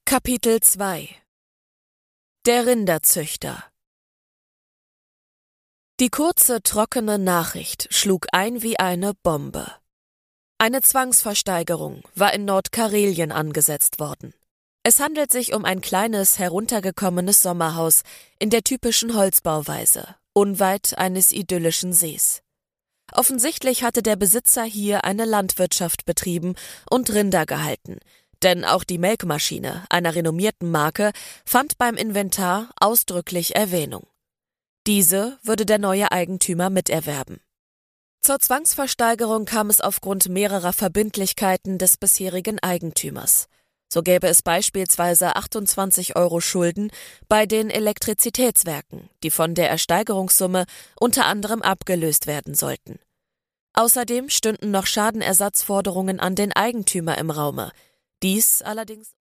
Kapitel 2 Der Rinderzüchter. Die kurze, trockene Nachricht schlug ein wie eine Bombe. Eine Zwangsversteigerung war in Nordkarelien angesetzt worden. Es handelt sich um ein kleines, heruntergekommenes Sommerhaus in der typischen Holzbauweise, unweit eines idyllischen Sees. Offensichtlich hatte der Besitzer hier eine Landwirtschaft betrieben und Rinder gehalten, denn auch die Melkmaschine einer renommierten Marke fand beim Inventar ausdrücklich Erwähnung. Diese würde der neue Eigentümer miterwerben. Zur Zwangsversteigerung kam es aufgrund mehrerer Verbindlichkeiten des bisherigen Eigentümers. So gäbe es beispielsweise 28 € Schulden bei den Elektrizitätswerken, die von der Ersteigerungssumme unter anderem abgelöst werden sollten. Außerdem stünden noch Schadenersatzforderungen an den Eigentümer im Raume. Dies allerdings